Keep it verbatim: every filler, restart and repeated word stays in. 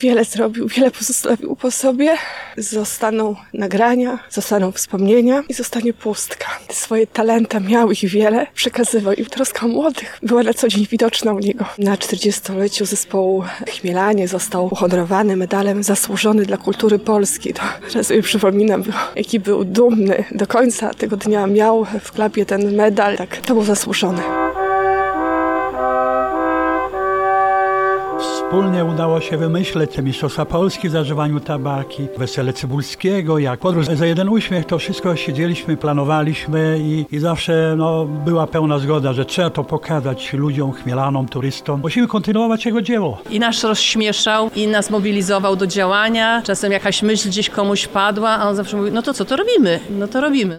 Wiele zrobił, wiele pozostawił po sobie. Zostaną nagrania, zostaną wspomnienia i zostanie pustka. Swoje talenty miał ich wiele, przekazywał i troska o młodych była na co dzień widoczna u niego. Na czterdziestoleciu zespołu Chmielanie został uhonorowany medalem zasłużony dla kultury polskiej. To teraz sobie przypominam, jaki był dumny. Do końca tego dnia miał w klapie ten medal. Tak, to był zasłużony. Wspólnie udało się wymyśleć te Mistrzostwa Polski w zażywaniu tabaki, wesele Cybulskiego, jak podróż za jeden uśmiech. To wszystko siedzieliśmy, planowaliśmy i, i zawsze no, była pełna zgoda, że trzeba to pokazać ludziom, chmielanom, turystom. Musimy kontynuować jego dzieło. I nas rozśmieszał, i nas mobilizował do działania. Czasem jakaś myśl gdzieś komuś padła, a on zawsze mówił, no to co, to robimy, no to robimy.